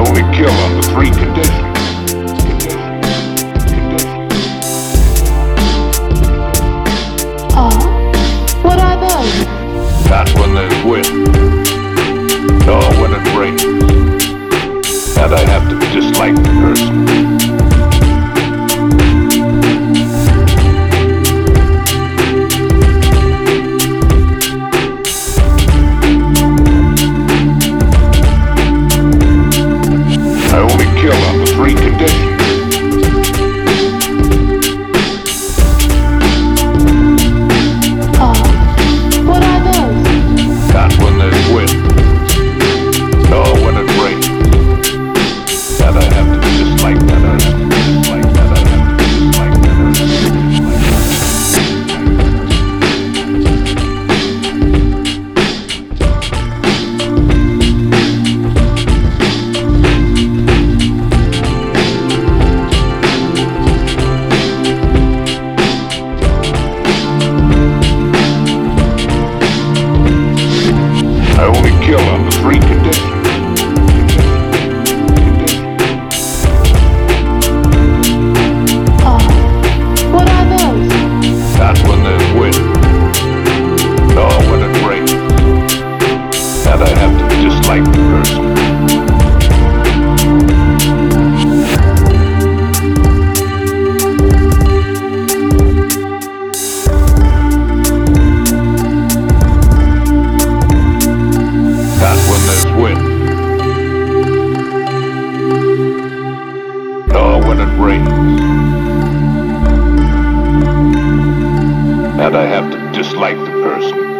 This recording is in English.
only kill under three conditions. What are those? Not when there's wind, nor when it rains. And I have to dislike the person. I only kill under three conditions. What are those? Not when there's wind, nor when it rains. And I have to dislike that. I have to dislike that. I have to dislike that. I have to dislike I only kill under three conditions. What are those? Not when there's wind, nor when it rains. And I have to dislike the person. Not when there's wind, nor when it rains. And I have to dislike the person.